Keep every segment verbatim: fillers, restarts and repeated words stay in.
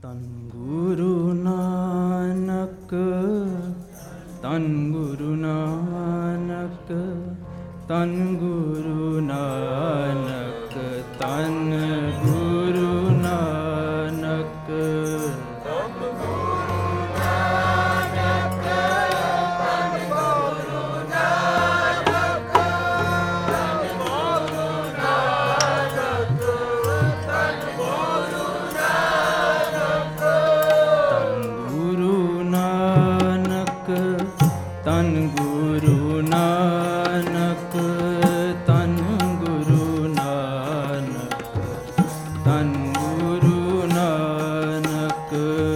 ਧੰਨ ਗੁਰੂ ਨਾਨਕ, ਧੰਨ ਗੁਰੂ ਨਾਨਕ, ਧੰਨ ਗੁਰੂ ਨਾਨਕ, ਧੰਨ ਗੁਰੂ ਨਾਨਕ। ਧੰਨ ਗੁਰੂ ਨਾਨਕ, ਧੰਨ ਗੁਰੂ ਨਾਨਕ, ਧੰਨ ਗੁਰੂ ਨਾਨਕ।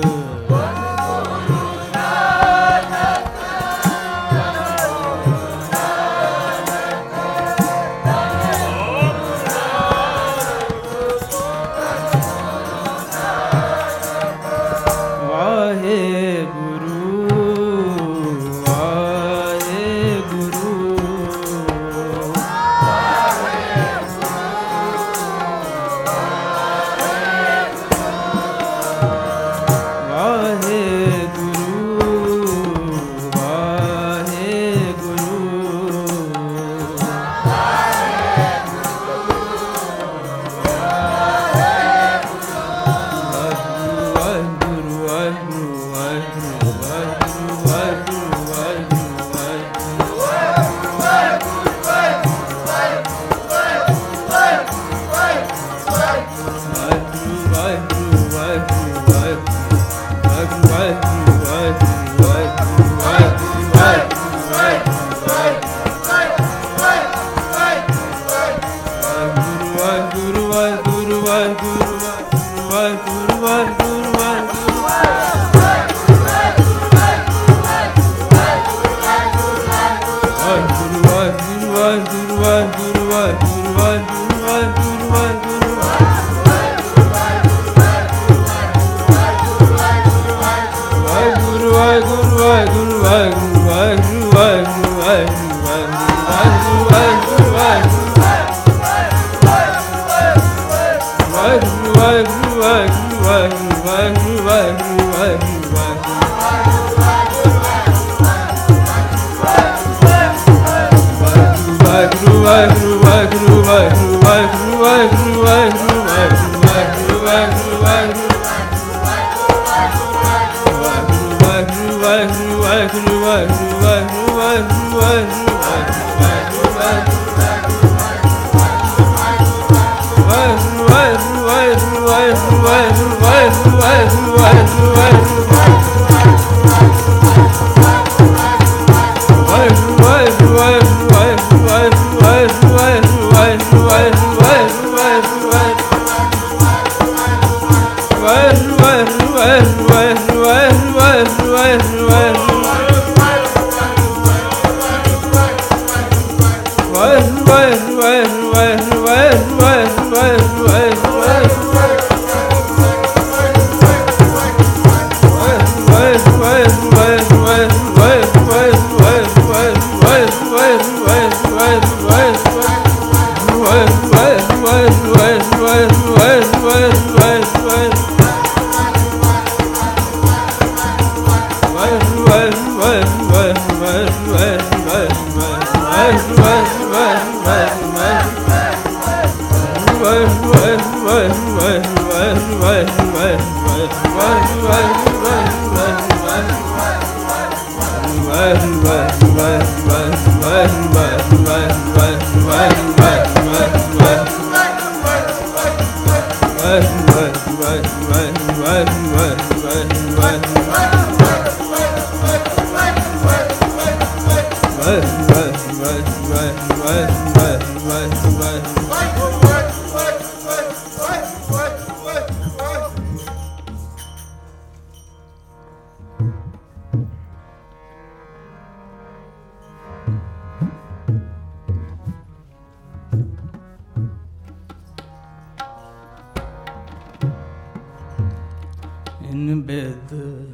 ਇਨ ਬਿਦ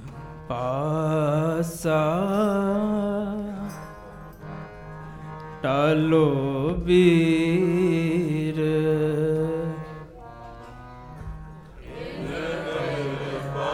ਪਾਸਾ ਟਾਲੋ ਵੀਰ, ਇਨ ਬਿਦ ਪਾਸਾ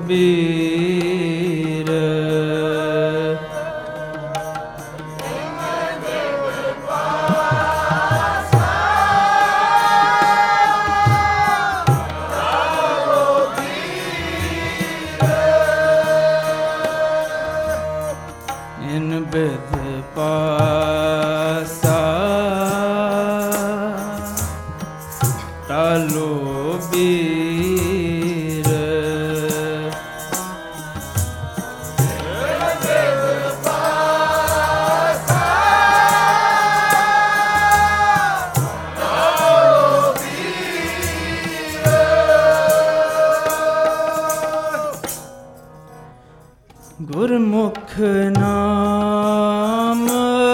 बीर। इन बिध पासा टालो बीर। गुरमुख नाम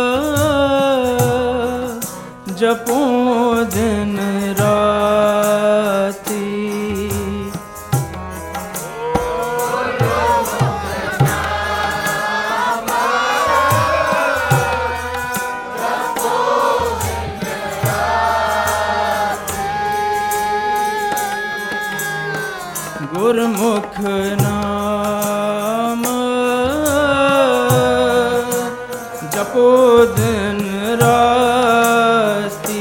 जपो दिन राती। गुरमुख नाम जपो दिन राती।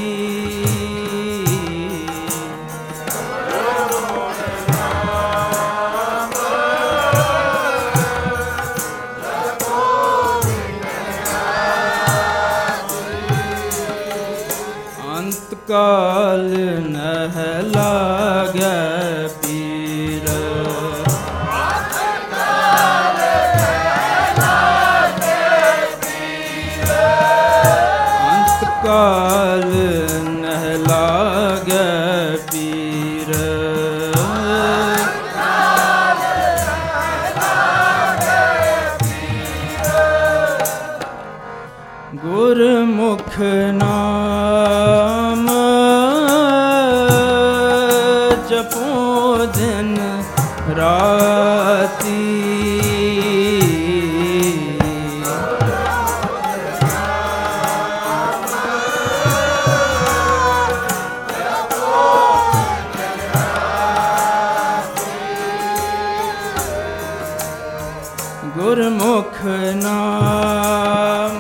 अंतकाल नह लागे पीर। काल नह लागे पीर। गुरमुख नाम जपो दिन राती। गुरमुख नाम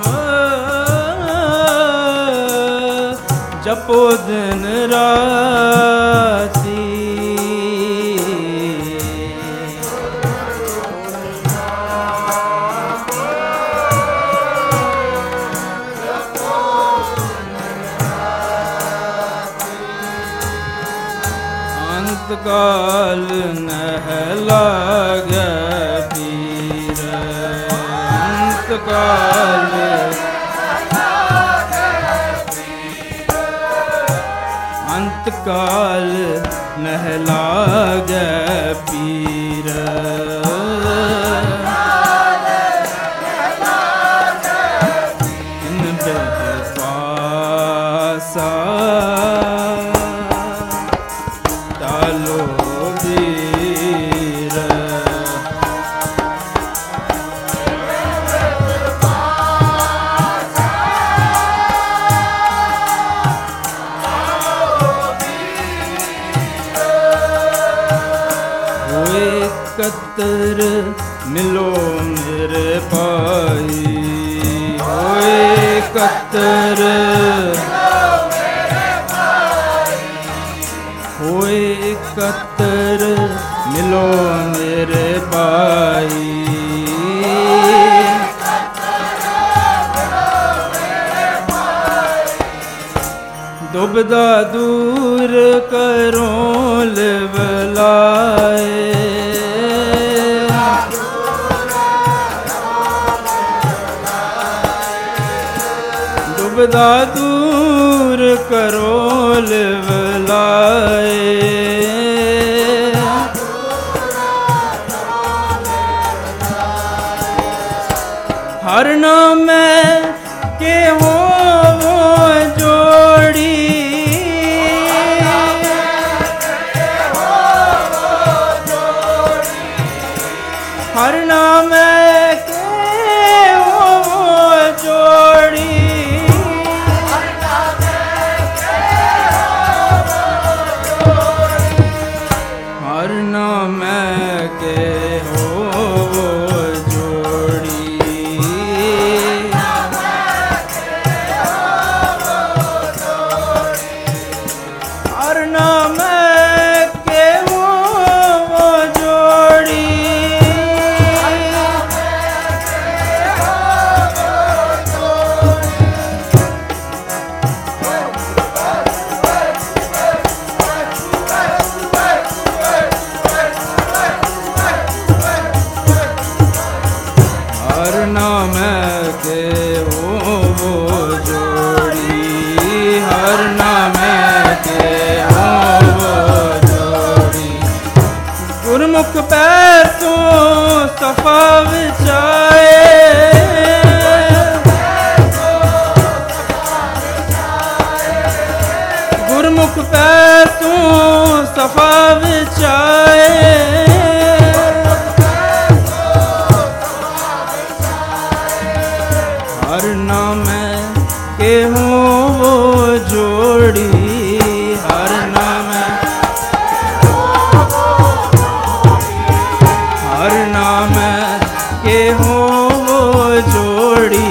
जपो दिन राती। अंतकाल नह लागे पीर। अंतकाल अंतकाल नह लागे पीर। इन बिध पासा टालो बीर। एकत्र मिलो मेरे भाई। होए एकत्र होए एकत्र मिलो मेरे भाई। दुबदा दूर करो लिवलाए। दुबदा दूर करो लिवलाए। हर नाम के हो वो जोड़ी। हर नाम के हो वो जोड़ी। सफा विचाए गुरमुख पे तू सफा विचाए हर नाम के हूँ वो जोड़ी हर नाम हर नाम के हूँ वो जोड़ी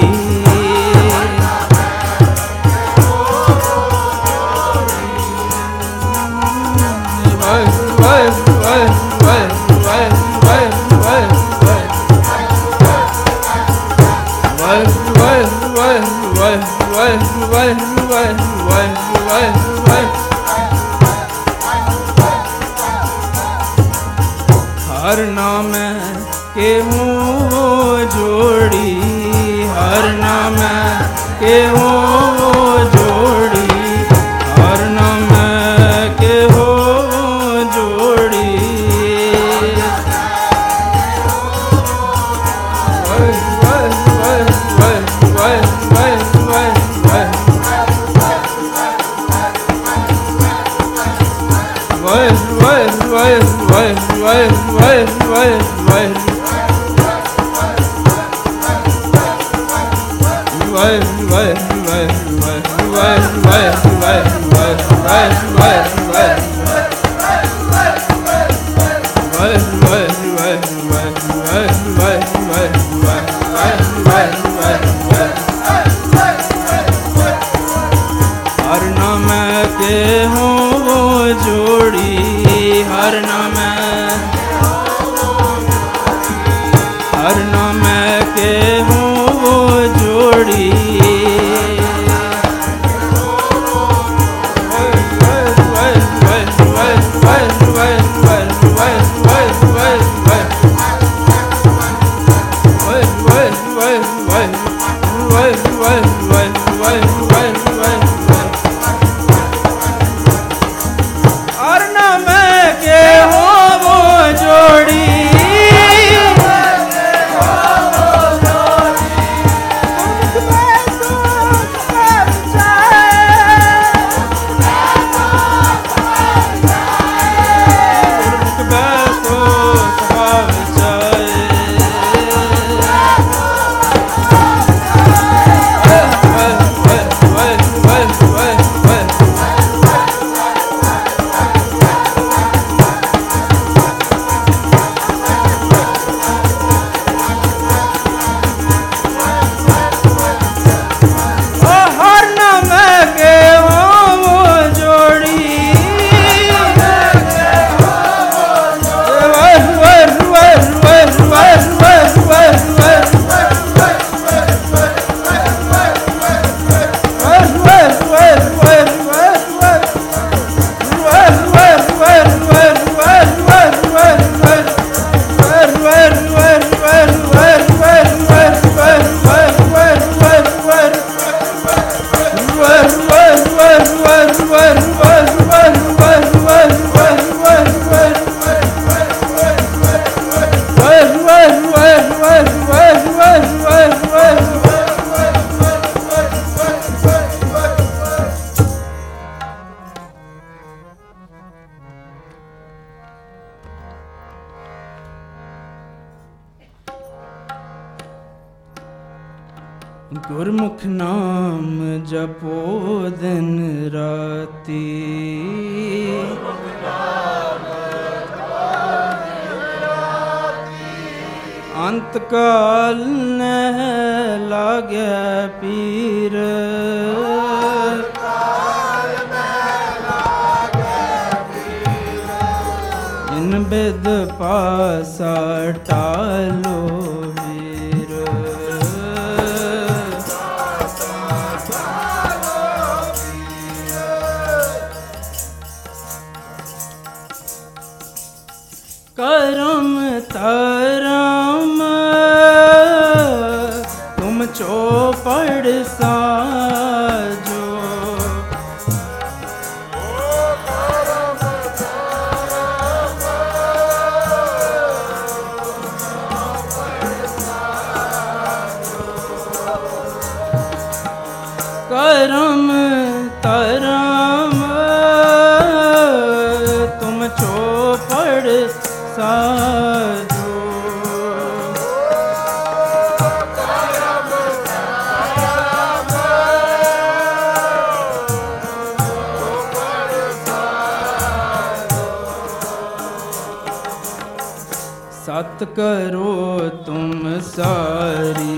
हर नाम के हूँ वो जोड़ी हर नाम के हूँ वो जोड़ी हर नाम के हो जोड़ी हर नाम के हूँ वो जोड़ी हर नाम हर नाम के हूँ वो जोड़ी हर नाम के हो वो जोड़ी गुरमुख नाम जपो दिन राती अंत काल न लागे पीर जिन बिद पासा टालो करम तरम तुम चौपड़ साजो साधो। सत करो तुम सारी,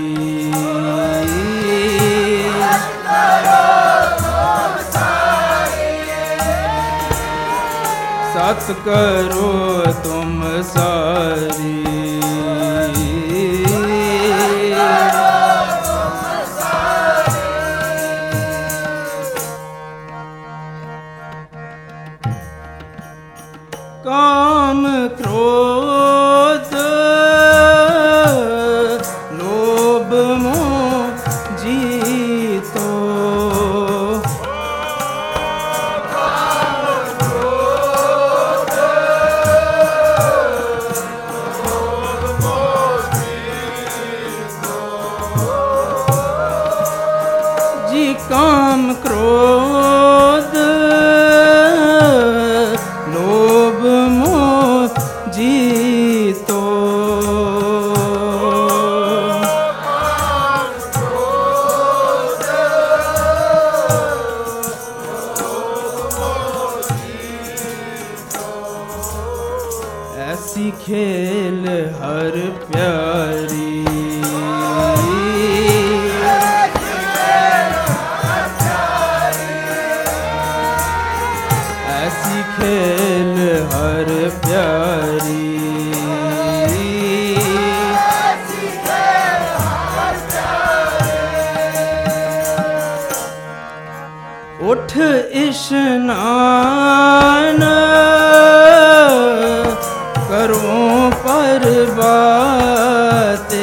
सत करो तुम सारी, काम क्रोध लोभ मोह जीतो। जी काम क्रोध लोभ मोह जीतो। ऐसी खेल हर प्यारी, ऐसी खेल हर प्यारी, उठ इशनान करो पर बाते।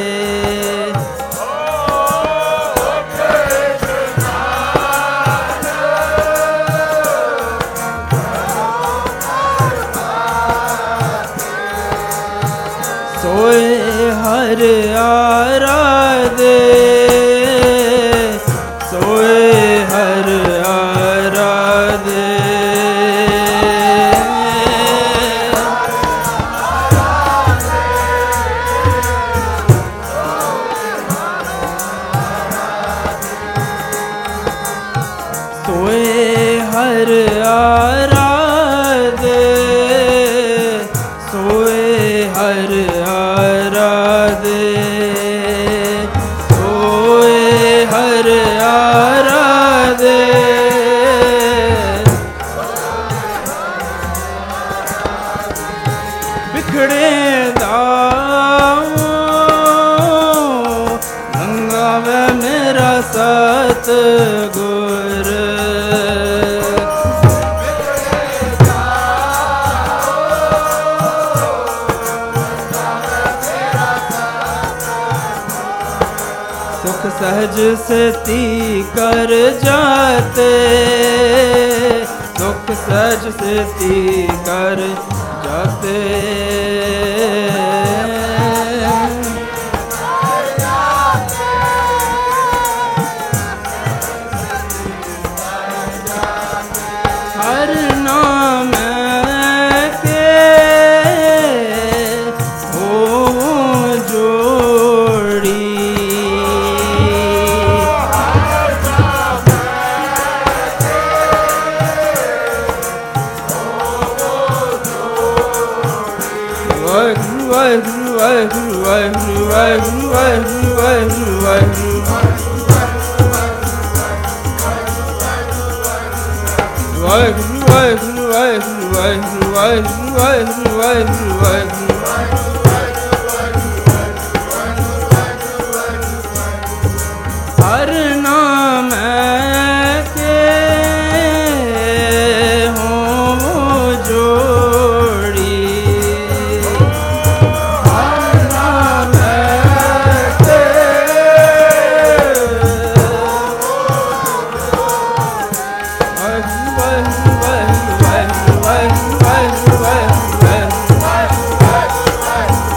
सोए हर आराधे, सोए हर आराधे। सोए हर आराधे, सोए हर आराधे, सोए हर आराधे। बिखड़े दाओ मंगावे मेरा सतगुर। सुख सहज सेती कर जाते, सुख सहज सेती कर जाते। हर नाम के हो जोड़ी, वाहिगुरु वाहिगुरु वाहिगुरु वाहिगुरु वाहिगुरु वाहिगुरु वाहिगुरु वाहिगुरु वाहिगुरु वाहिगुरु वाहिगुरु वाहिगुरु वाहिगुरु वाहिगुरु वाहिगुरु वाहिगुरु। हर नाम के हो जोड़ी, हर नाम के वाहिगुरु वाहिगुरु वाहिगुरु वाहिगुरु वाहिगुरु वाहिगुरु वाहिगुरु वाहिगुरु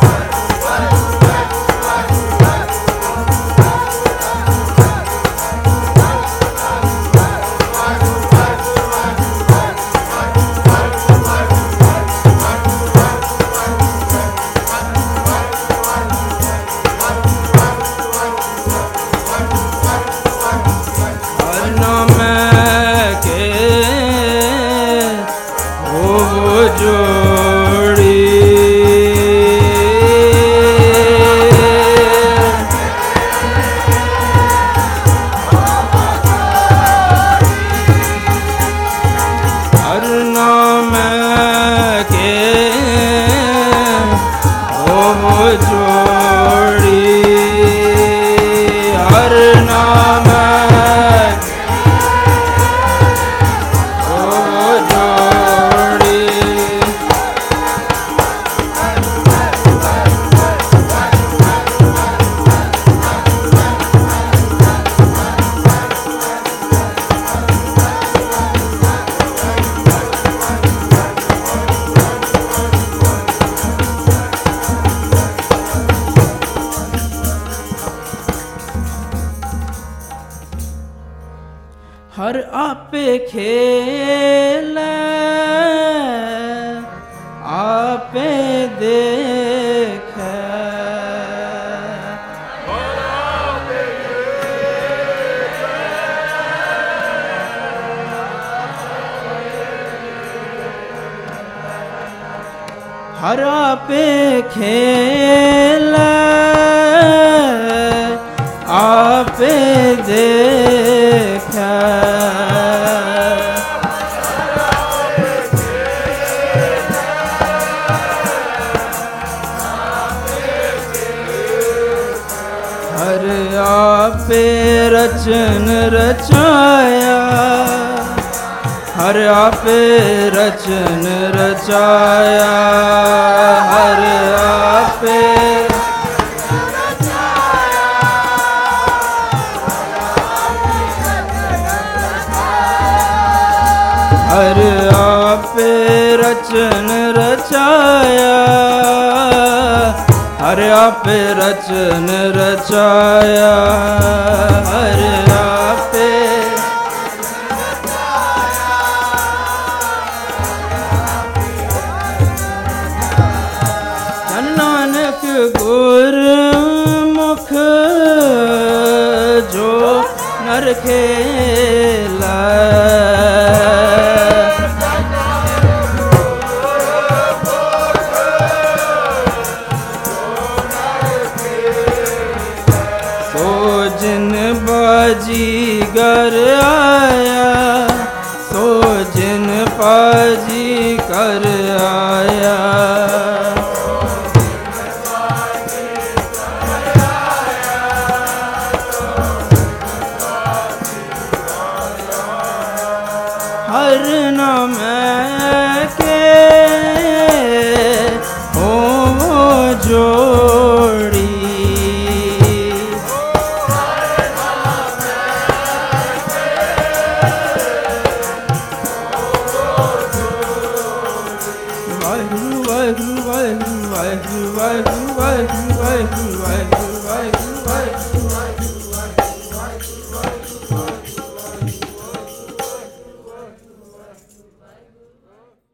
जोड़ी। हर नाम के हो जोड़ी, हर नाम हो जोड़ी। हर आपे खेल आपे देख, हर आपे खेल आपे देख। हर आपे रचन रचाया, हर आपे रचन रचाया, हर आपे हर आपे रचन रचाया, हर आपे रचन रचाया, हर आपे जन नानक गुरमुख जो नर खेला। बाजीगर आया, सो जिन पाजी कर आया। हर नाम के हो जोड़ी, वाहिगुरु वाहिगुरु वाहिगुरु वाहिगुरु वाहिगुरु वाहिगुरु।